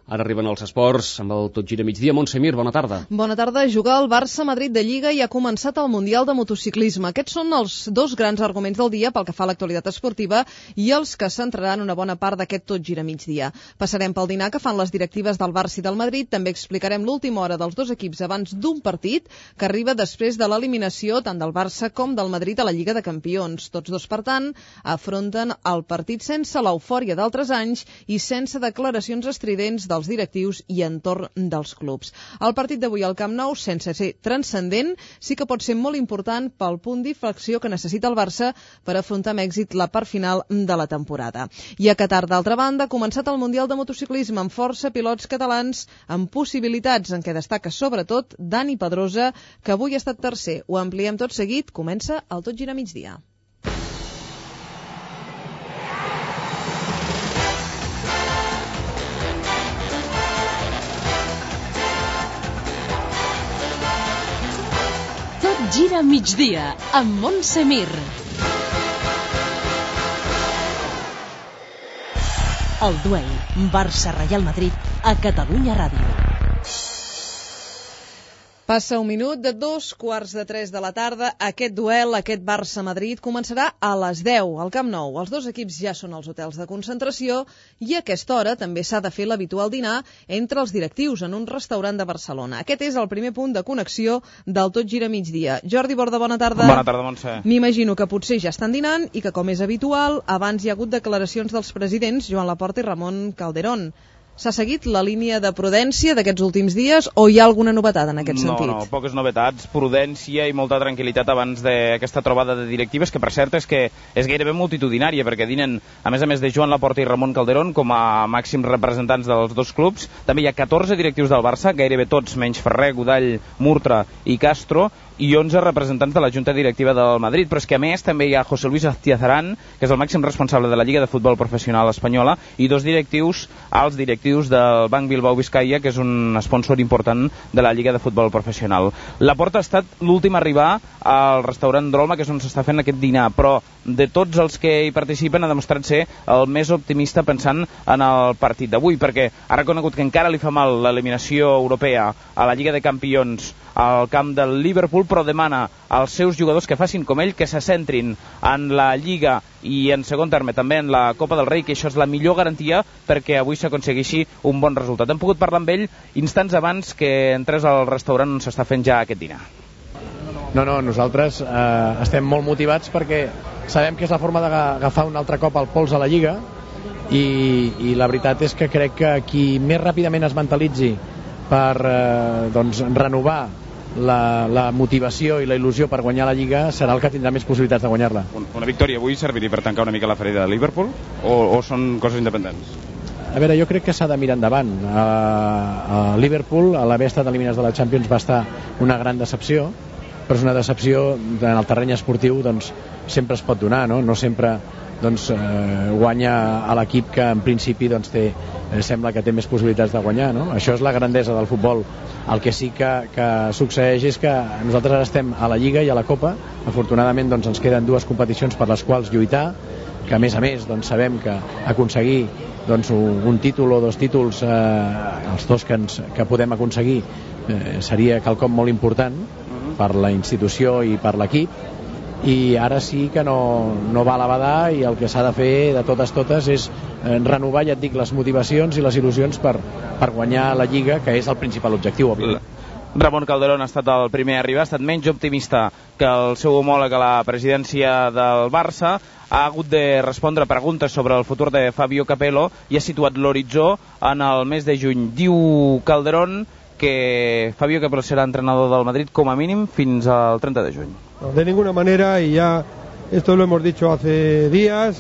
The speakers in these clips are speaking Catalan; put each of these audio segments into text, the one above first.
Ara arriben els esports amb el Tot Gira Migdia. Montse Mir, bona tarda. Bona tarda. Jugar al Barça-Madrid de Lliga i ha començat el Mundial de Motociclisme. Aquests són els dos grans arguments del dia pel que fa a l'actualitat esportiva i els que centraran una bona part d'aquest Tot Gira Migdia. Passarem pel dinar que fan les directives del Barça i del Madrid. També explicarem l'última hora dels dos equips abans d'un partit que arriba després de l'eliminació tant del Barça com del Madrid a la Lliga de Campions. Tots dos, per tant, afronten el partit sense l'eufòria d'altres anys i sense declaracions estridents dels directius i entorn dels clubs. El partit d'avui al Camp Nou, sense ser transcendent, sí que pot ser molt important pel punt d'inflexió que necessita el Barça per afrontar amb èxit la part final de la temporada. I a Qatar, d'altra banda, ha començat el Mundial de Motociclisme amb força pilots catalans amb possibilitats, en què destaca sobretot Dani Pedrosa, que avui ha estat tercer. Ho ampliem tot seguit. Comença el Tot Gira Migdia. Gira migdia amb Montse Mir. El duel Barça-Reial Madrid a Catalunya Ràdio. Passa un minut de 2:45 de la tarda. Aquest duel, aquest Barça-Madrid, començarà a les 10 al Camp Nou. Els dos equips ja són als hotels de concentració i a aquesta hora també s'ha de fer l'habitual dinar entre els directius en un restaurant de Barcelona. Aquest és el primer punt de connexió del Tot Gira Migdia. Jordi Borda, bona tarda. Bona tarda, Montse. M'imagino que potser ja estan dinant i que, com és habitual, abans hi ha hagut declaracions dels presidents Joan Laporta i Ramon Calderón. S'ha seguit la línia de prudència d'aquests últims dies o hi ha alguna novetat en aquest sentit? No, poques novetats, prudència i molta tranquil·litat abans d'aquesta trobada de directives, que per cert és que és gairebé multitudinària, perquè dinen, a més de Joan Laporta i Ramon Calderón, com a màxims representants dels dos clubs, també hi ha 14 directius del Barça, gairebé tots, menys Ferrer, Godall, Murtra i Castro, i 11 representants de la Junta Directiva del Madrid, però és que a més també hi ha José Luis Aztiazarán, que és el màxim responsable de la Lliga de Futbol Professional Espanyola, i dos directius, alts directius del Banc Bilbao Vizcaya, que és un sponsor important de la Lliga de Futbol Professional. Laporta ha estat l'últim a arribar al restaurant Drolma, que és on s'està fent aquest dinar, però de tots els que hi participen ha demostrat ser el més optimista pensant en el partit d'avui, perquè ha reconegut que encara li fa mal l'eliminació europea a la Lliga de Campions al camp del Liverpool, però demana als seus jugadors que facin com ell, que se centrin en la Lliga i en segon terme també en la Copa del Rei, que això és la millor garantia perquè avui s'aconsegueixi un bon resultat. Hem pogut parlar amb ell instants abans que entrés al restaurant on s'està fent ja aquest dinar. No, nosaltres estem molt motivats perquè sabem que és la forma d'agafar un altre cop el pols a la Lliga i la veritat és que crec que qui més ràpidament es mentalitzi per renovar la motivació i la il·lusió per guanyar la Lliga serà el que tindrà més possibilitats de guanyar-la. Una victòria avui serviria per tancar una mica la ferida de Liverpool o són coses independents? A veure, jo crec que s'ha de mirar endavant. A Liverpool, a l'haver estat eliminats de la Champions, va estar una gran decepció, però és una decepció en el terreny esportiu, doncs sempre es pot donar, no? No sempre guanya a l'equip que en principi sembla que té més possibilitats de guanyar, no? Això és la grandesa del futbol. El que sí que succeeix és que nosaltres ara estem a la Lliga i a la Copa. Afortunadament ens queden dues competicions per les quals lluitar, que a més sabem que aconseguir un títol o dos títols, els dos que podem aconseguir, seria quelcom molt important per la institució i per l'equip, i ara sí que no val a badar, i el que s'ha de fer de totes és renovar, ja et dic, les motivacions i les il·lusions per guanyar la Lliga, que és el principal objectiu, òbviament. Ramon Calderón ha estat el primer a arribar, ha estat menys optimista que el seu homòleg a la presidència del Barça, ha hagut de respondre preguntes sobre el futur de Fabio Capello i ha situat l'horitzó en el mes de juny. Diu Calderón que Fabio Capello serà entrenador del Madrid com a mínim fins al 30 de juny. No, de ninguna manera, y ya esto lo hemos dicho hace días,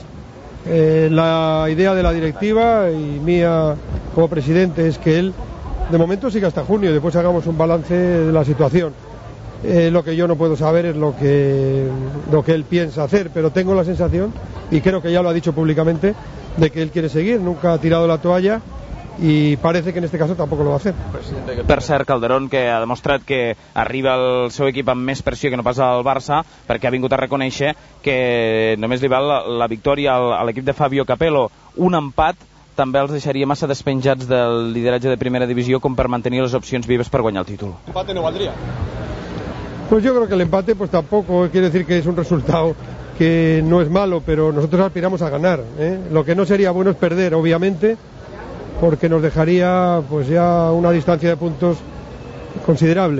la idea de la directiva y mía como presidente es que él de momento siga hasta junio y después hagamos un balance de la situación. Lo que yo no puedo saber es lo que él piensa hacer, pero tengo la sensación, y creo que ya lo ha dicho públicamente, de que él quiere seguir, nunca ha tirado la toalla, i parece que en este caso tampoco lo va a hacer. Per cert, Calderón, que ha demostrat que arriba el seu equip amb més pressió que no pas al Barça, perquè ha vingut a reconèixer que només li val la victòria a l'equip de Fabio Capello. Un empat també els deixaria massa despenjats del lideratge de primera divisió com per mantenir les opcions vives per guanyar el títol. ¿Empate no valdría? Pues yo creo que el empate pues tampoco quiere decir que es un resultado que no es malo, pero nosotros aspiramos a ganar, ¿eh? Lo que no sería bueno es perder, obviamente, porque nos dejaría pues ya una distancia de puntos considerable.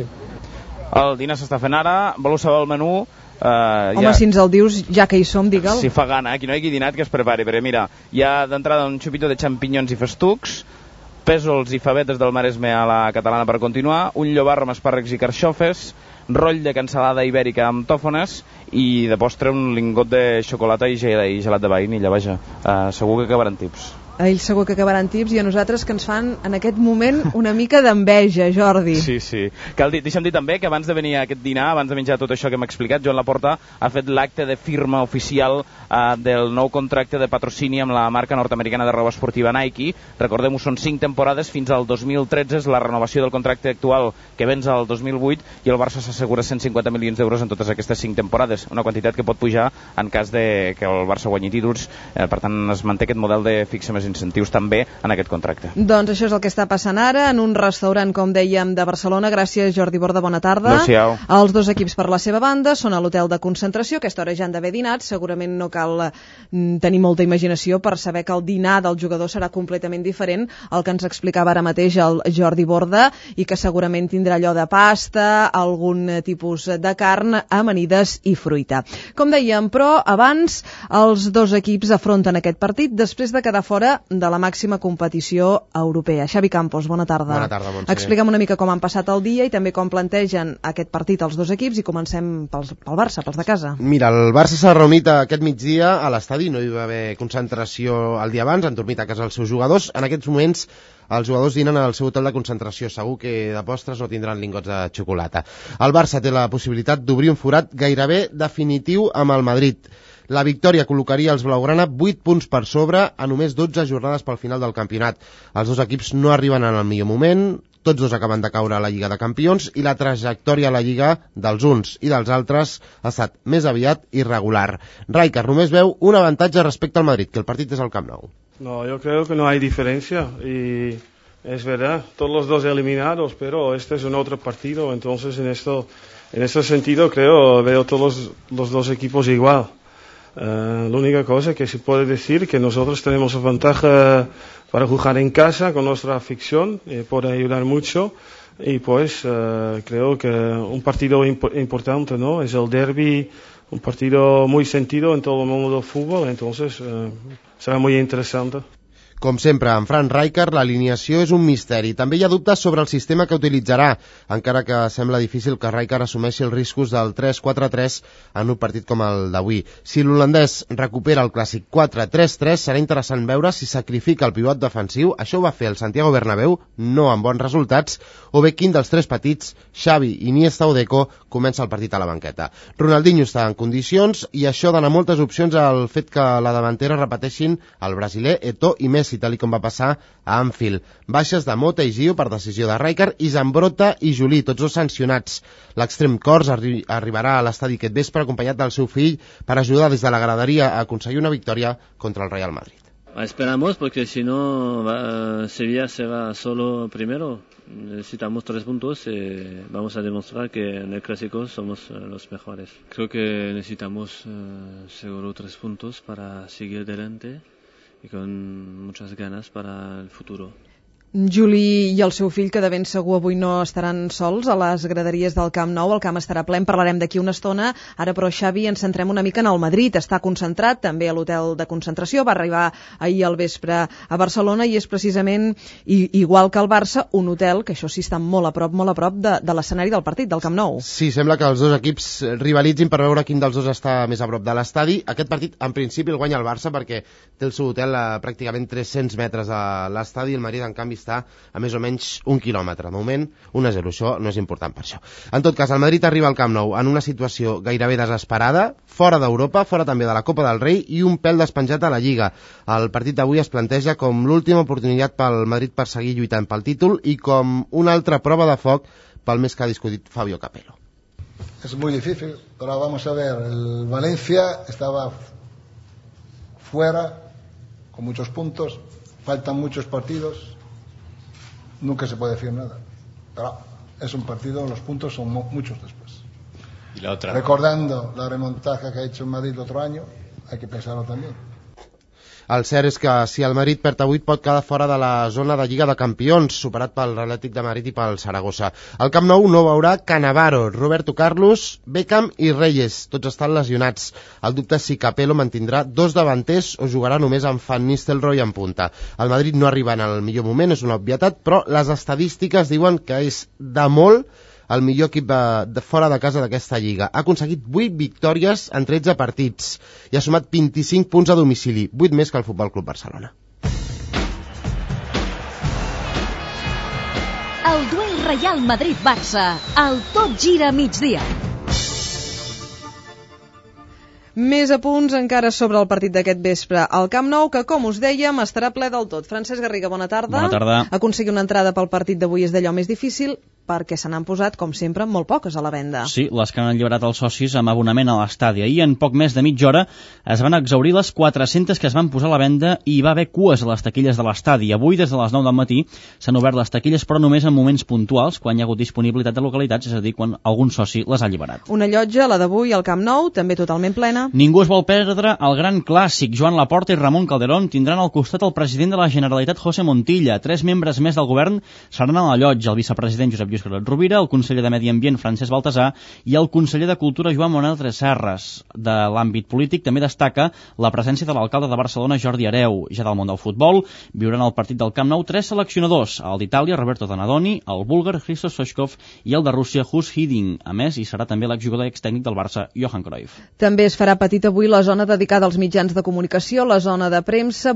El dinar s'està fent ara, voleu saber el menú? Home, ja, si ens el dius, ja que hi som, digue'l. Si fa gana, qui no hagi dinat que es prepari, perquè mira, hi ha d'entrada un xupito de xampinyons i festucs, pèsols i favetes del Maresme a la catalana per continuar, un llobarro amb espàrrecs i carxofes, roll de cansalada ibèrica amb tòfones i de postre un lingot de xocolata i gelat de vainilla, vaja. Segur que acabaran tips. A ells segur que acabaran tips i a nosaltres que ens fan en aquest moment una mica d'enveja, Jordi. Sí, sí. Deixa'm dir també que abans de venir a aquest dinar, abans de menjar tot això que hem explicat, Joan Laporta ha fet l'acte de firma oficial del nou contracte de patrocini amb la marca nord-americana de roba esportiva Nike. Recordem-ho, són 5 temporades fins al 2013, és la renovació del contracte actual que vens al 2008 i el Barça s'assegura 150 milions d'euros en totes aquestes 5 temporades, una quantitat que pot pujar en cas de que el Barça guanyi títols, per tant es manté aquest model de fixa més incentius també en aquest contracte. Doncs això és el que està passant ara en un restaurant, com dèiem, de Barcelona. Gràcies, Jordi Borda, bona tarda. Adéu-siau. Els dos equips per la seva banda són a l'hotel de concentració, a aquesta hora ja han d'haver dinat, segurament no cal tenir molta imaginació per saber que el dinar del jugador serà completament diferent al que ens explicava ara mateix el Jordi Borda i que segurament tindrà allò de pasta, algun tipus de carn, amanides i fruita. Com dèiem, però, abans els dos equips afronten aquest partit després de quedar fora de la màxima competició europea. Xavi Campos, bona tarda. Bona tarda, Montse. Explica'm una mica com han passat el dia i també com plantegen aquest partit els dos equips i comencem pel Barça, pels de casa. Mira, el Barça s'ha reunit aquest migdia a l'estadi, no hi va haver concentració el dia abans, han dormit a casa els seus jugadors. En aquests moments els jugadors dinen al seu hotel de concentració, segur que de postres no tindran lingots de xocolata. El Barça té la possibilitat d'obrir un forat gairebé definitiu amb el Madrid. La victòria col·locaria els blaugrana 8 punts per sobre a només 12 jornades pel final del campionat. Els dos equips no arriben en el millor moment, tots dos acaben de caure a la Lliga de Campions i la trajectòria a la Lliga dels uns i dels altres ha estat més aviat irregular. Rijkaard només veu un avantatge respecte al Madrid, que el partit és al Camp Nou. No, yo creo que no hay diferencia y es verdad, todos los dos eliminados, pero este es un otro partido, entonces en este sentido veo todos los dos equipos igual. La única cosa que se puede decir que nosotros tenemos ventaja para jugar en casa con nuestra afición, puede ayudar mucho y pues creo que un partido importante, ¿no? Es el derbi, un partido muy sentido en todo el mundo del fútbol, entonces será muy interesante. Com sempre, en Frank Rijkaard, l'alineació és un misteri. També hi ha dubtes sobre el sistema que utilitzarà, encara que sembla difícil que Rijkaard assumeixi els riscos del 3-4-3 en un partit com el d'avui. Si l'holandès recupera el clàssic 4-3-3, serà interessant veure si sacrifica el pivot defensiu, això ho va fer el Santiago Bernabéu, no amb bons resultats, o bé quin dels tres petits, Xavi, Iniesta o Deco, comença el partit a la banqueta. Ronaldinho està en condicions i això dona moltes opcions al fet que la davantera repeteixin el brasiler, Eto'o i Messi, tal com va passar a Anfield. Baixes de Mota i Gio per decisió de Rijkaard i Zambrotta i Juli, tots dos sancionats. L'extrem cors arribarà a l'estadi aquest vespre acompanyat del seu fill per ajudar des de la graderia a aconseguir una victòria contra el Real Madrid. Esperamos porque si no Sevilla se va solo primero. Necesitamos 3 puntos y vamos a demostrar que en el clásico somos los mejores. Creo que necesitamos seguro 3 puntos para seguir adelante y con muchas ganas para el futuro. Juli i el seu fill, que de ben segur avui no estaran sols a les graderies del Camp Nou. El camp estarà ple, en parlarem d'aquí una estona. Ara, però, Xavi, ens centrem una mica en el Madrid. Està concentrat també a l'hotel de concentració. Va arribar ahir al vespre a Barcelona i és precisament, igual que el Barça, un hotel que això sí està molt a prop de l'escenari del partit, del Camp Nou. Sí, sembla que els dos equips rivalitzin per veure quin dels dos està més a prop de l'estadi. Aquest partit, en principi, el guanya el Barça perquè té el seu hotel a pràcticament 300 metres de l'estadi. El Madrid, en canvi, està a més o menys 1 quilòmetre. De moment, 1-0, això no és important per això. En tot cas, el Madrid arriba al Camp Nou en una situació gairebé desesperada, fora d'Europa, fora també de la Copa del Rei i un pèl despenjat a la Lliga. El partit d'avui es planteja com l'última oportunitat pel Madrid per seguir lluitant pel títol i com una altra prova de foc pel més que ha discutit Fabio Capello. Es muy difícil, pero vamos a ver, el Valencia estaba fuera con muchos puntos, faltan muchos partidos, nunca se puede decir nada. Pero es un partido, los puntos son muchos después. Y la otra. Recordando la remontada que ha hecho en Madrid el otro año, hay que pensarlo también. El cert és que si el Madrid perd avui pot quedar fora de la zona de Lliga de Campions, superat pel Atlètic de Madrid i pel Saragossa. El Camp Nou no veurà Cannavaro, Roberto Carlos, Beckham i Reyes, tots estan lesionats. El dubte és si Capello mantindrà 2 davanters o jugarà només amb Van Nistelrooy en punta. El Madrid no arriba en el millor moment, és una obvietat, però les estadístiques diuen que és de molt el millor equip de fora de casa d'aquesta lliga. Ha aconseguit 8 victòries en 13 partits i ha sumat 25 punts a domicili, 8 més que el Futbol Club Barcelona. El duel Real Madrid-Barça, el Tot Gira migdia. Més apunts encara sobre el partit d'aquest vespre. El Camp Nou, que com us dèiem, estarà ple del tot. Francesc Garriga, bona tarda. Bona tarda. Aconseguir una entrada pel partit d'avui és d'allò més difícil, perquè se n'han posat, com sempre, molt poques a la venda. Sí, les que han alliberat els socis amb abonament a l'estadi. Ahir, en poc més de mitja hora, es van exhaurir les 400 que es van posar a la venda i hi va haver cues a les taquilles de l'estadi. Avui, des de les 9 del matí, s'han obert les taquilles, però només en moments puntuals, quan hi ha hagut disponibilitat de localitats, és a dir, quan algun soci les ha alliberat. Una llotja, la d'avui, al Camp Nou, també totalment plena. Ningú es vol perdre el gran clàssic. Joan Laporta i Ramon Calderón tindran al costat el president de la Generalitat, José Montilla. 3 membres més del govern seran a la llotja, el vicepresident Josep Lluís Carod Rovira, el conseller de Medi Ambient Francesc Baltasar i el conseller de Cultura Joan Manuel Tresserras. De l'àmbit polític també destaca la presència de l'alcalde de Barcelona Jordi Hereu. Ja del món del futbol viuran el partit del Camp Nou 3 seleccionadors, el d'Itàlia Roberto Donadoni, el búlgar Hristos Stoichkov i el de Rússia Hus Hiding. A més, hi serà també l'exjugador extècnic del Barça Johan Cruyff. També es farà petit avui la zona dedicada als mitjans de comunicació, la zona de premsa,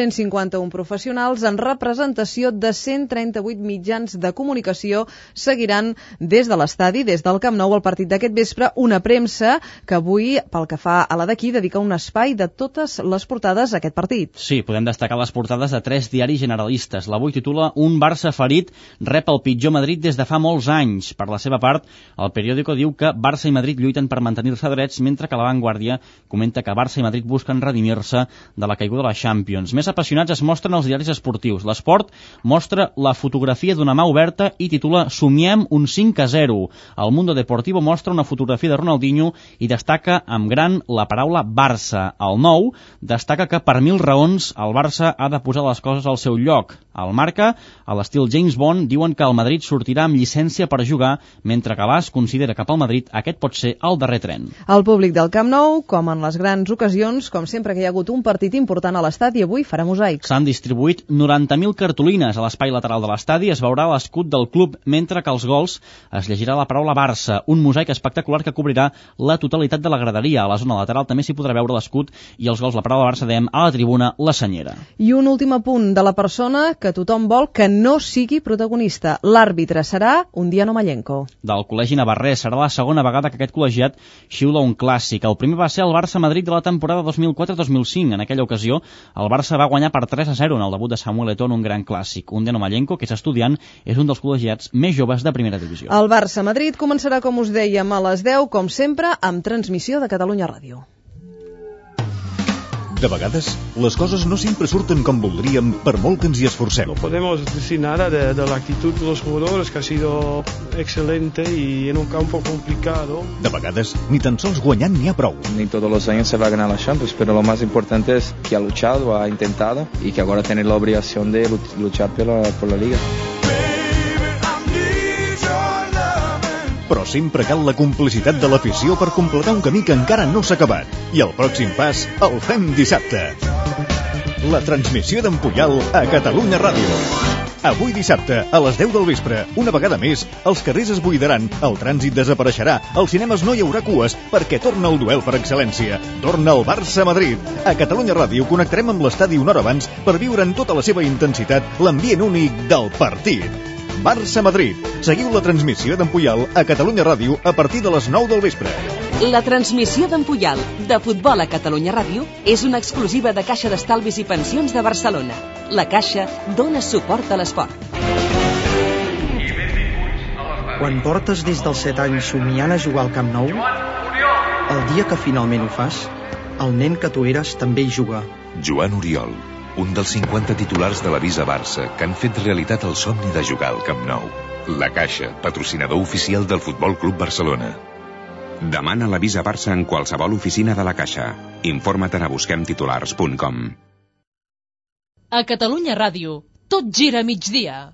851 professionals en representació de 138 mitjans de comunicació seguiran des de l'estadi, des del Camp Nou, el partit d'aquest vespre, una premsa que avui, pel que fa a la d'aquí, dedica un espai de totes les portades a aquest partit. Sí, podem destacar les portades de 3 diaris generalistes. L'avui titula Un Barça ferit rep el pitjor Madrid des de fa molts anys. Per la seva part, el periòdico diu que Barça i Madrid lluiten per mantenir-se drets, mentre que La Vanguardia comenta que Barça i Madrid busquen redimir-se de la caiguda de la Champions. Més apassionats es mostren els diaris esportius. L'Esport mostra la fotografia d'una mà oberta i titula Somiem un 5-0. El Mundo Deportivo mostra una fotografia de Ronaldinho i destaca amb gran la paraula Barça. El Nou destaca que per 1000 raons el Barça ha de posar les coses al seu lloc. Al Marca, a l'estil James Bond, diuen que el Madrid sortirà amb llicència per jugar, mentre que l'AS considera que pel Madrid aquest pot ser el darrer tren. El públic del Camp Nou, com en les grans ocasions, com sempre que hi ha hagut un partit important a l'estadi, avui farà mosaics. S'han distribuït 90.000 cartolines. A l'espai lateral de l'estadi es veurà l'escut del club, mentre que als gols es llegirà la paraula Barça, un mosaic espectacular que cobrirà la totalitat de la graderia. A la zona lateral també s'hi podrà veure l'escut i els gols, la paraula Barça, dèiem, a la tribuna, la senyera. I un últim apunt de la persona que tothom vol que no sigui protagonista. L'àrbitre serà un Dianomayenko. Del Col·legi Navarrès serà la segona vegada que aquest col·legiat xiula un clàssic. El primer va ser el Barça-Madrid de la temporada 2004-2005. En aquella ocasió, el Barça va guanyar per 3-0 en el debut de Samuel Eto'o en un gran clàssic. Un Dianomayenko, que és estudiant, és un dels col·legiats més joves de primera divisió. El Barça-Madrid començarà, com us dèiem, a les 10, com sempre, amb transmissió de Catalunya Ràdio. De vegades, les coses no sempre surten com voldríem, per molt que ens hi esforcem. No podemos decir nada de la actitud de los jugadores, que ha sido excelente y en un campo complicado. De vegades, ni tan sols guanyant n'hi ha prou. Ni todos los años se va a ganar la Champions, pero lo más importante es que ha luchado, ha intentado y que ahora tiene la obligación de luchar por la Liga. Però sempre cal la complicitat de l'afició per completar un camí que encara no s'ha acabat. I el pròxim pas el fem dissabte. La transmissió d'en Puyal a Catalunya Ràdio. Avui dissabte, a les 10 del vespre, una vegada més, els carrers es buidaran, el trànsit desapareixerà, als cinemes no hi haurà cues, perquè torna el duel per excel·lència. Torna el Barça-Madrid. A Catalunya Ràdio connectarem amb l'estadi una hora abans per viure en tota la seva intensitat l'ambient únic del partit. Barça-Madrid. Seguiu la transmissió d'en Puyal a Catalunya Ràdio a partir de les 9 del vespre. La transmissió d'en Puyal de futbol a Catalunya Ràdio és una exclusiva de Caixa d'Estalvis i Pensions de Barcelona. La Caixa dona suport a l'esport. Quan portes des dels 7 anys somiant a jugar al Camp Nou, el dia que finalment ho fas, el nen que tu eres també hi juga. Joan Oriol, un dels 50 titulars de la Visa Barça que han fet realitat el somni de jugar al Camp Nou. La Caixa, patrocinador oficial del Futbol Club Barcelona. Demana la Visa Barça en qualsevol oficina de la Caixa. Informa't a busquemtitulars.com. A Catalunya Ràdio, tot gira a migdia.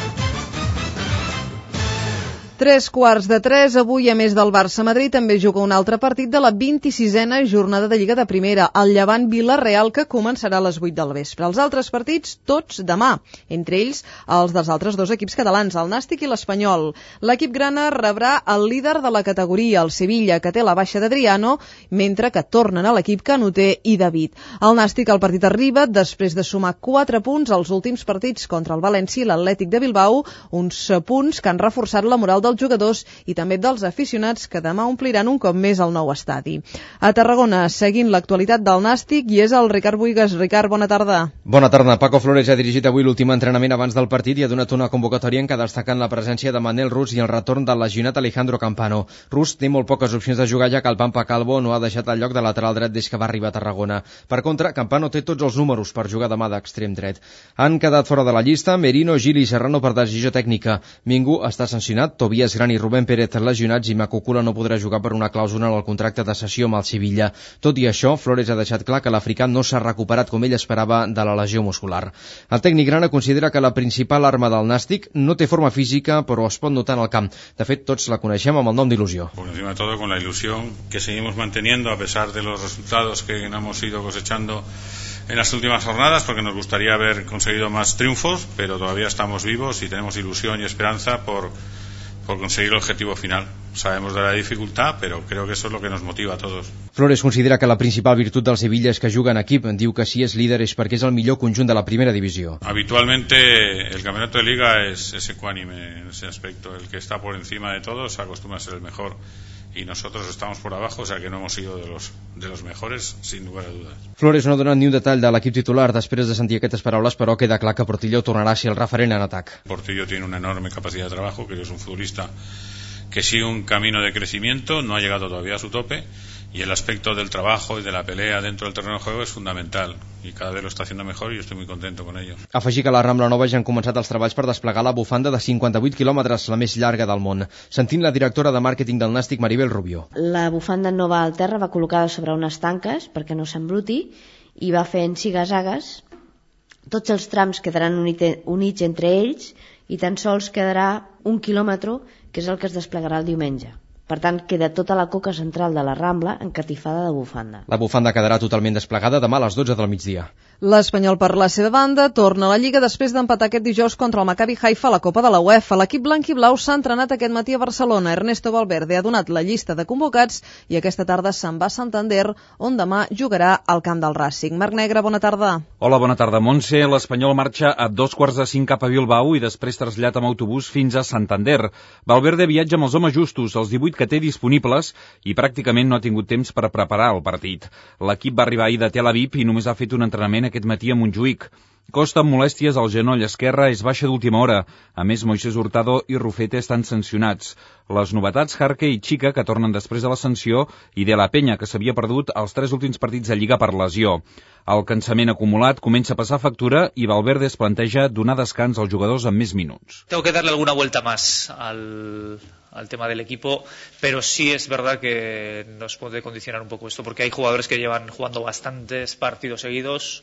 3:15, avui, a més del Barça-Madrid, també juga un altre partit de la 26a jornada de Lliga de Primera, el Llevant-Vilareal, que començarà a les 8 del vespre. Els altres partits, tots demà, entre ells els dels altres dos equips catalans, el Nàstic i l'Espanyol. L'equip grana rebrà el líder de la categoria, el Sevilla, que té la baixa d'Adriano, mentre que tornen a l'equip Canuter i David. El Nàstic, el partit arriba després de sumar 4 punts als últims partits contra el València i l'Atlètic de Bilbao, uns punts que han reforçat la moral dels jugadors i també dels aficionats que demà ompliran un cop més el nou estadi. A Tarragona, seguint l'actualitat del Nàstic, i és el Ricard Buigas. Ricard, bona tarda. Bona tarda. Paco Flores ha dirigit avui l'últim entrenament abans del partit i ha donat una convocatòria en què destaquen la presència de Manel Rus i el retorn del lesionat Alejandro Campano. Rus té molt poques opcions de jugar, ja que el Pampa Calvo no ha deixat el lloc de lateral dret des que va arribar a Tarragona. Per contra, Campano té tots els números per jugar demà d'extrem dret. Han quedat fora de la llista Merino, Gil i Serrano per decisió tècnica. Mingo està sancionat, Tobias Gran i Rubén Pérez lesionats i Macucula no podrà jugar per una clàusula en el contracte de cessió amb el Sevilla. Tot i això, Flores ha deixat clar que l'africà no s'ha recuperat com ell esperava de la lesió muscular. El tècnic grana considera que la principal arma del Nàstic no té forma física, però es pot notar en el camp. De fet, tots la coneixem amb el nom d'il·lusió. Por encima de todo, con la ilusión que seguimos manteniendo a pesar de los resultados que hemos ido cosechando en las últimas jornadas, porque nos gustaría haber conseguido más triunfos, pero todavía estamos vivos y tenemos ilusión y esperanza por conseguir el objetivo final. Sabemos de la dificultad, pero creo que eso es lo que nos motiva a todos. Flores considera que la principal virtud del Sevilla és que juga en equip. Diu que si és líder és perquè és el millor conjunt de la primera divisió. Habitualmente el campeonato de liga es ecuánime en ese aspecto. El que está por encima de todos acostumbra a ser el mejor. Y nosotros estamos por abajo, o sea que no hemos sido de los mejores, sin lugar a dudas. Flores no ha donat ni un detall de l'equip titular després de sentir aquestes paraules, però queda clar que Portillo tornarà a ser el referent en atac. Portillo tiene una enorme capacidad de trabajo, que es un futbolista que sigue un camino de crecimiento, no ha llegado todavía a su tope, y el aspecto del trabajo y de la pelea dentro del terreno de juego es fundamental, y cada vez lo está haciendo mejor y yo estoy muy contento con ello. Afegir que a la Rambla Nova ja han començat els treballs per desplegar la bufanda de 58 quilòmetres, la més llarga del món. Sentint la directora de màrqueting del Nàstic, Maribel Rubio. La bufanda no va al terra, va col·locada sobre unes tanques perquè no s'embruti i va fent ziga-zagues. Tots els trams quedaran units entre ells i tan sols quedarà 1 quilòmetre, que és el que es desplegarà el diumenge. Per tant, queda tota la coca central de la Rambla encatifada de bufanda. La bufanda quedarà totalment desplegada demà a les 12 del migdia. L'Espanyol, per la seva banda, torna a la Lliga després d'empatar aquest dijous contra el Maccabi Haifa a la Copa de la UEFA. L'equip blanc i blau s'ha entrenat aquest matí a Barcelona. Ernesto Valverde ha donat la llista de convocats i aquesta tarda se'n va a Santander, on demà jugarà al camp del Racing. Marc Negre, bona tarda. Hola, bona tarda, Montse. L'Espanyol marxa a 2:45 cap a Bilbao i després traslladat amb autobús fins a Santander. Valverde viatja amb els homes justos, els 18 que té disponibles, i pràcticament no ha tingut temps per preparar el partit. L'equip va arribar ahir de Tel Aviv i només ha fet un entrenament aquest matí a Montjuïc. Costa amb molèsties al genoll esquerre, és baixa d'última hora. A més, Moisés Hurtado i Rufete estan sancionats. Les novetats, Jarque i Chica, que tornen després de la sanció, i De La Peña, que s'havia perdut els 3 últims partits de Lliga per lesió. El cansament acumulat comença a passar factura i Valverde es planteja donar descans als jugadors amb més minuts. Tengo que darle alguna vuelta más al tema del equipo, pero sí es verdad que nos puede condicionar un poco esto, porque hay jugadores que llevan jugando bastantes partidos seguidos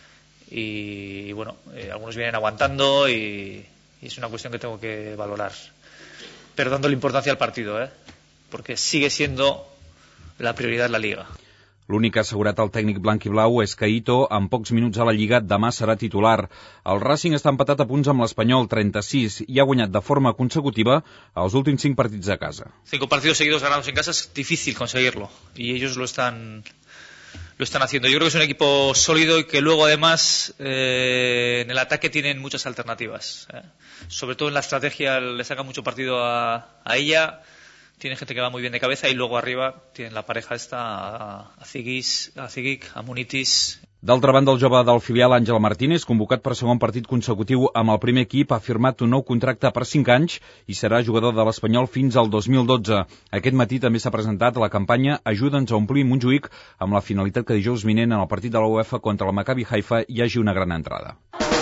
y bueno, algunos vienen aguantando y es una cuestión que tengo que valorar, pero dándole importancia al partido, porque sigue siendo la prioridad la Liga. L'únic que ha assegurat el tècnic blanc i blau és que Ito, amb pocs minuts a la Lliga, demà serà titular. El Racing està empatat a punts amb l'Espanyol, 36, i ha guanyat de forma consecutiva els últims 5 partits a casa. 5 partidos seguidos ganados en casa es difícil conseguirlo, y ellos lo están haciendo. Yo creo que es un equipo sólido y que luego además en el ataque tienen muchas alternativas. Sobre todo en la estrategia le sacan mucho partido a ella. Tienen gente que va muy bien de cabeza y luego arriba tienen la pareja esta, a Zigic, a Munitis. D'altra banda, el jove del filial Àngel Martínez, convocat per segon partit consecutiu amb el primer equip, ha firmat un nou contracte per 5 anys i serà jugador de l'Espanyol fins al 2012. Aquest matí també s'ha presentat la campanya Ajuda'ns a omplir Montjuïc amb la finalitat que dijous vinent en el partit de la UEFA contra el Maccabi Haifa hi hagi una gran entrada.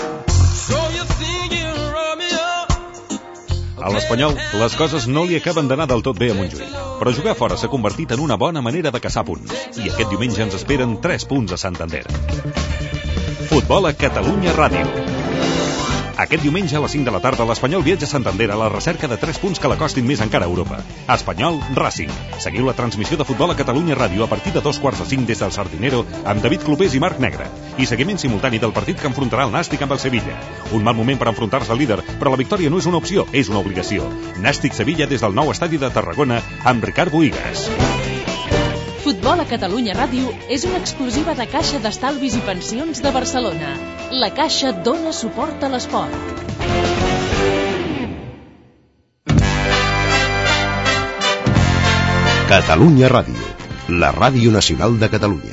A l'Espanyol, les coses no li acaben d'anar del tot bé a Montjuïc, però jugar fora s'ha convertit en una bona manera de caçar punts. I aquest diumenge ens esperen 3 punts a Santander. Futbol a Catalunya Ràdio. Aquest diumenge a les 5 de la tarda l'Espanyol viatja a Santander a la recerca de 3 punts que l'acostin més encara a Europa. Espanyol Racing. Seguiu la transmissió de Futbol a Catalunya Ràdio a partir de 2:45 des del Sardinero amb David Clopés i Marc Negre. I seguiment simultani del partit que enfrontarà el Nàstic amb el Sevilla. Un mal moment per enfrontar-se al líder, però la victòria no és una opció, és una obligació. Nàstic-Sevilla des del nou estadi de Tarragona amb Ricard Bohigas. Futbol a Catalunya Ràdio és una exclusiva de Caixa d'Estalvis i Pensions de Barcelona. La Caixa dona suport a l'esport. Catalunya Ràdio, la ràdio nacional de Catalunya.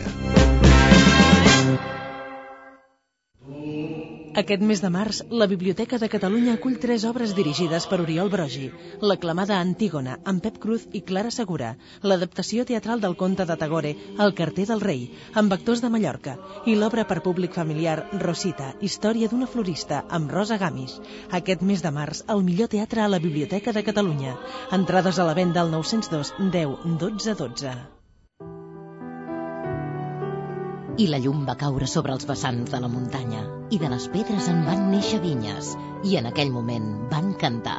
Aquest mes de març, la Biblioteca de Catalunya acull 3 obres dirigides per Oriol Brogi. L'aclamada Antígona, amb Pep Cruz i Clara Segura. L'adaptació teatral del conte de Tagore, El carter del rei, amb actors de Mallorca. I l'obra per públic familiar, Rosita, història d'una florista, amb Rosa Gamis. Aquest mes de març, el millor teatre a la Biblioteca de Catalunya. Entrades a la venda al 902 10 12 12. I la llum va caure sobre els vessants de la muntanya, i de les pedres en van néixer vinyes, i en aquell moment van cantar.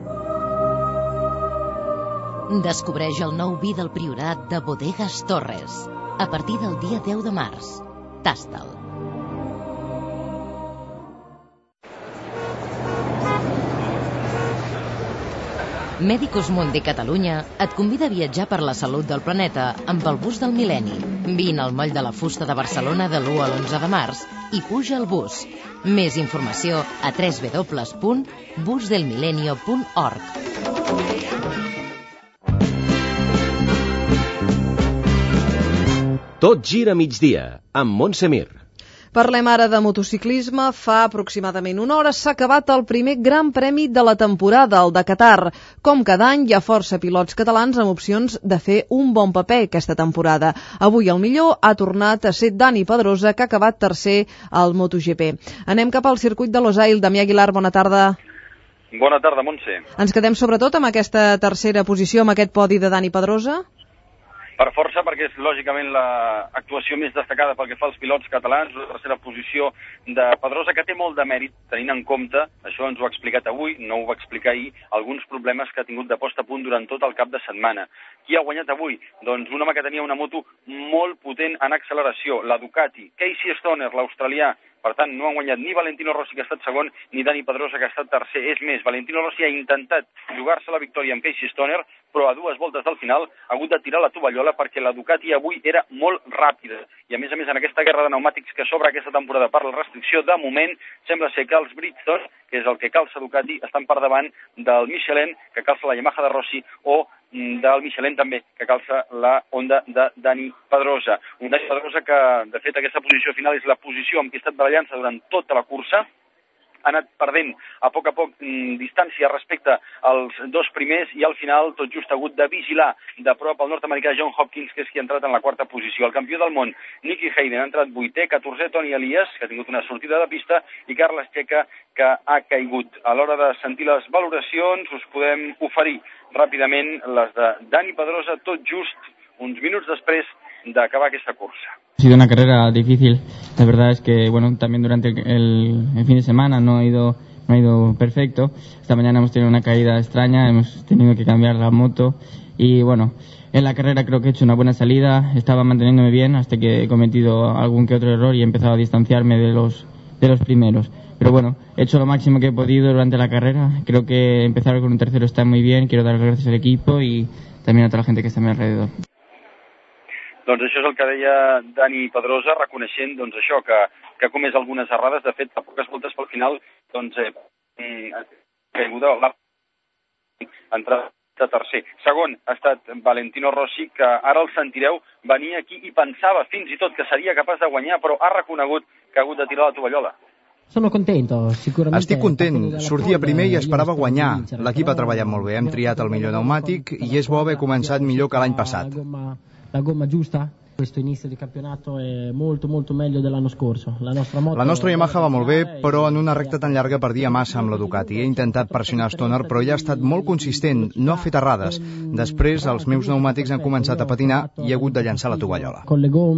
Descobreix el nou vi del Priorat de Bodegas Torres. A partir del dia 10 de març. Tasta'l. Médicos Mundi Catalunya et convida a viatjar per la salut del planeta amb el bus del mil·lenni. Vine al moll de la Fusta de Barcelona de l'1 a l'11 de març i puja al bus. Més informació a www.busdelmilenio.org. Tot gira migdia, amb Montse Mir. Parlem ara de motociclisme. Fa aproximadament una hora s'ha acabat el primer Gran Premi de la temporada, el de Qatar. Com cada any, hi ha força pilots catalans amb opcions de fer un bon paper aquesta temporada. Avui el millor ha tornat a ser Dani Pedrosa, que ha acabat tercer al MotoGP. Anem cap al circuit de Losail. Damià Aguilar, bona tarda. Bona tarda, Montse. Ens quedem sobretot amb aquesta tercera posició, amb aquest podi de Dani Pedrosa? Per força, perquè és lògicament l'actuació més destacada pel que fa als pilots catalans, la tercera posició de Pedrosa, que té molt de mèrit, tenint en compte, això ens ho ha explicat avui, no ho va explicar ahir, alguns problemes que ha tingut de posta a punt durant tot el cap de setmana. Qui ha guanyat avui? Doncs un home que tenia una moto molt potent en acceleració, la Ducati. Casey Stoner, l'australià. Per tant, no han guanyat ni Valentino Rossi, que ha estat segon, ni Dani Pedrosa, que ha estat tercer. És més, Valentino Rossi ha intentat jugar-se la victòria amb Casey Stoner, però a 2 voltes del final ha hagut de tirar la tovallola perquè la Ducati avui era molt ràpida. I a més, en aquesta guerra de pneumàtics que s'obre aquesta temporada per la restricció, de moment sembla ser que els Bridgestone, que és el que calça Ducati, estan per davant del Michelin, que calça la Yamaha de Rossi, o del Michelin també, que calça la Honda de Dani Pedrosa. Un Dani Pedrosa que, de fet, aquesta posició final és la posició amb qui ha estat barallant-se durant tota la cursa. Ha anat perdent a poc distància respecte als 2 primers i al final tot just ha hagut de vigilar de prop el nord-americà John Hopkins, que és qui ha entrat en la 4a posició. El campió del món, Nicky Hayden, ha entrat 8è, 14è Toni Elias, que ha tingut una sortida de pista, i Carles Checa, que ha caigut. A l'hora de sentir les valoracions us podem oferir ràpidament les de Dani Pedrosa, tot just uns minuts després d'acabar aquesta cursa. Ha sido una carrera difícil. La verdad es que, bueno, también durante el fin de semana no ha ido perfecto. Esta mañana hemos tenido una caída extraña, hemos tenido que cambiar la moto y, bueno, en la carrera creo que he hecho una buena salida. Estaba manteniéndome bien hasta que he cometido algún que otro error y he empezado a distanciarme de los primeros. Pero bueno, he hecho lo máximo que he podido durante la carrera. Creo que empezar con un tercero está muy bien. Quiero dar las gracias al equipo y también a toda la gente que está a mi alrededor. Doncs això és el que deia Dani Pedrosa, reconeixent això, que ha comès algunes errades. De fet, a poques voltes pel final, caiguda l'ha entrat de tercer. Segon ha estat Valentino Rossi, que ara el sentireu venir aquí i pensava fins i tot que seria capaç de guanyar, però ha reconegut que ha hagut de tirar la tovallola. Estic content, sortia primer i esperava guanyar. L'equip ha treballat molt bé, hem triat el millor pneumàtic i és bo haver començat millor que l'any passat. La nostra Yamaha va molt bé, però en una recta tan llarga perdia massa amb la Ducati. He intentat pressionar Stoner, però ella ha estat molt consistent, no ha fet errades. Després, els meus pneumàtics han començat a patinar i he hagut de llançar la tovallola.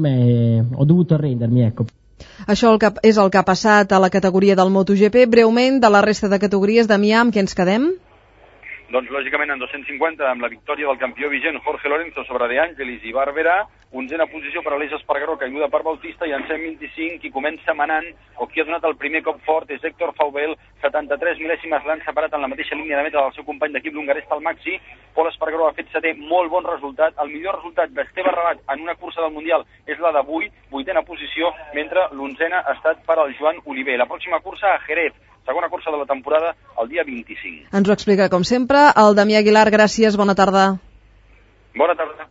Això és el que ha passat a la categoria del MotoGP. Breument, de la resta de categories, Damià, amb què ens quedem? Doncs, lògicament, en 250, amb la victòria del campió vigent Jorge Lorenzo sobre De Angelis i Barberà, 11a posició per Aleix Espargaró, caiguda per Bautista, i en 125, qui comença manant, o qui ha donat el primer cop fort, és Héctor Faubel, 73 mil·lèsimes l'han separat en la mateixa línia de meta del seu company d'equip, l'hongarès Tal Maxi. Pol Espargaró ha fet setè, molt bon resultat. El millor resultat d'Esteve Rabat en una cursa del Mundial és la d'avui, 8a posició, mentre l'11a ha estat per al Joan Oliver. La pròxima cursa a Jerez, segona cursa de la temporada, el dia 25. Ens ho explica, com sempre, el Damià Aguilar. Gràcies, bona tarda. Bona tarda.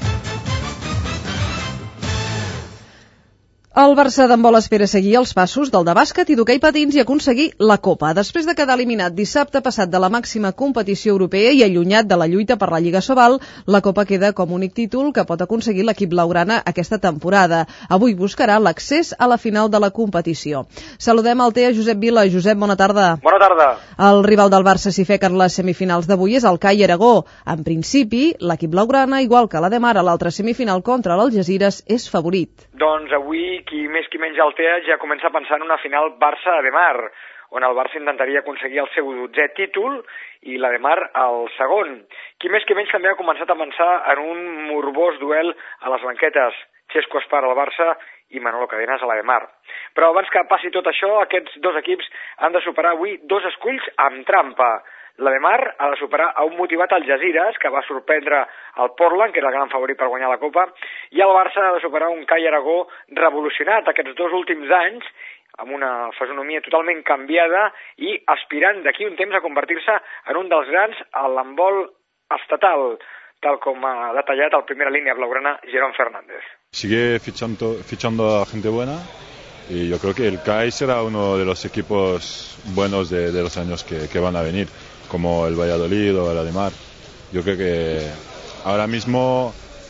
El Barça d'handbol espera seguir els passos del de bàsquet i d'hoquei patins i aconseguir la Copa. Després de quedar eliminat dissabte passat de la màxima competició europea i allunyat de la lluita per la Lliga Sobal, la Copa queda com únic títol que pot aconseguir l'equip blaugrana aquesta temporada. Avui buscarà l'accés a la final de la competició. Saludem al TEA Josep Vila. Josep, bona tarda. Bona tarda. El rival del Barça s'hi fica en les semifinals d'avui és el CAI Aragó. En principi, l'equip blaugrana, igual que la de Mar a l'altra semifinal contra l'Algesires, és favorit. Doncs avui qui més qui menys el TEA ja comença a pensar en una final Barça-Ademar, on el Barça intentaria aconseguir el seu 12è títol i l'Ademar el segon. Qui més qui menys també ha començat a pensar en un morbós duel a les banquetes, Xesco Espar al Barça i Manolo Cadenas a l'Ademar. Però abans que passi tot això, aquests dos equips han de superar avui dos esculls amb trampa. L'Ademar ha de superar a un motivat Algesires, que va sorprendre el Portland, que era el gran favorit per guanyar la Copa, i el Barça ha de superar un CAI Aragó revolucionat aquests dos últims anys, amb una fisonomia totalment canviada i aspirant d'aquí un temps a convertir-se en un dels grans a l'handbol estatal, tal com ha detallat el primera línia blaugrana Jerón Fernández. Sigue fichando a gente buena y yo creo que el CAI será uno de los equipos buenos de los años que van a venir, como el Valladolid o el Ademar. Yo creo que ahora mismo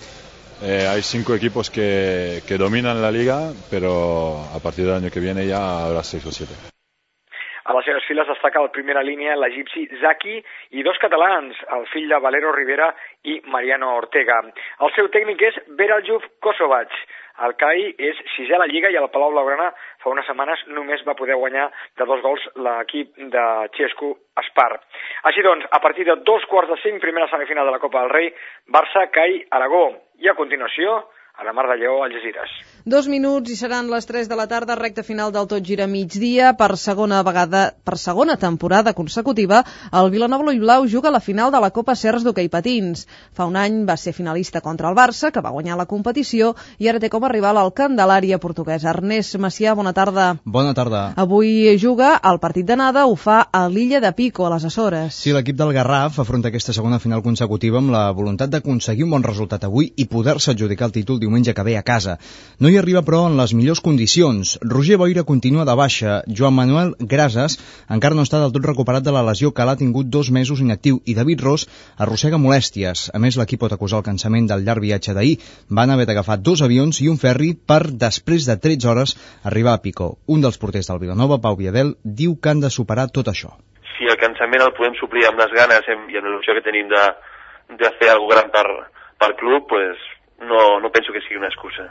hay 5 equipos que dominan la liga, pero a partir del año que viene ya habrá 6 o 7. A les seves files destaca el primera línia l'egipci Zaki i dos catalans, el fill de Valero Rivera i Mariano Ortega. El seu tècnic és Veraljuf Kosovac. El CAI és sisè a la Lliga i al Palau Blaugrana fa unes setmanes només va poder guanyar de 2 gols l'equip de Xesco Espar. Així doncs, a partir de 2:45, primera semifinal de la Copa del Rei, Barça, CAI, Aragó. I a continuació, a la Mar de Lleó, Algesires. 2 minuts i seran les 3 de la tarda, recta final del Tot Gira Migdia. Per segona temporada consecutiva, el Vilanova Blau juga a la final de la Copa Serres d'hoquei patins. Fa un any va ser finalista contra el Barça, que va guanyar la competició, i ara té com a rival el Candelària portuguès. Ernest Macià, bona tarda. Bona tarda. Avui juga el partit d'anada, ho fa a l'illa de Pico, a les Açores. Sí, l'equip del Garraf afronta aquesta segona final consecutiva amb la voluntat d'aconseguir un bon resultat avui i poder-se adjudicar el títol diumenge que ve a casa. No hi arriba, però, en les millors condicions. Roger Boira continua de baixa. Joan Manuel Grases encara no està del tot recuperat de la lesió que l'ha tingut 2 mesos inactiu i David Ros arrossega molèsties. A més, l'equip pot acusar el cansament del llarg viatge d'ahir. Van haver d'agafar 2 avions i un ferri per, després de 13 hores, arribar a Pico. Un dels porters del Vilanova, Pau Viadel, diu que han de superar tot això. Si el cansament el podem suplir amb les ganes i amb l'il·lusió que tenim de fer alguna gran per club, pues no penso que sigui una excusa.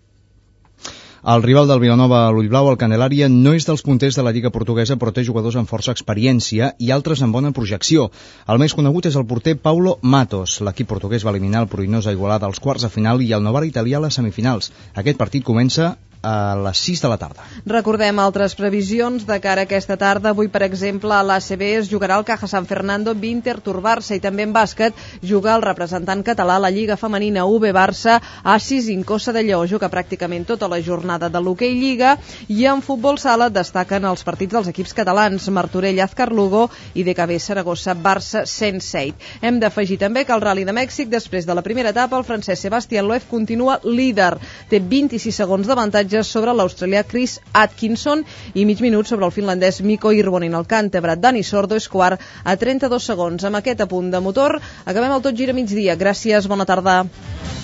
El rival del Vilanova, l'Ull Blau, el Candelària, no és dels punters de la Lliga portuguesa, però té jugadors amb força experiència i altres amb bona projecció. El més conegut és el porter Paulo Matos. L'equip portuguès va eliminar el Pruinosa Igualada als quarts de final i el Novara italià a les semifinals. Aquest partit comença a les 6 de la tarda. Recordem altres previsions de cara a aquesta tarda. Avui, per exemple, a l'ACB es jugarà el Caja San Fernando Vinter Tur Barça i també en bàsquet juga el representant català a la Lliga Femenina UB Barça Asis Incossa de Lleó. Juga pràcticament tota la jornada de l'hoquei Lliga i en futbol sala destaquen els partits dels equips catalans Martorell Azcar Lugo i DKB Saragossa Barça Sensei. Hem d'afegir també que el Rally de Mèxic, després de la primera etapa, el francès Sébastien Loeb continua líder. Té 26 segons d'avantatge sobre l'australià Chris Atkinson i mig minut sobre el finlandès Mikko Hirvonen. El càntabre Dani Sordo és quart a 32 segons. Amb aquest apunt de motor acabem el Tot Gira Migdia. Gràcies, bona tarda.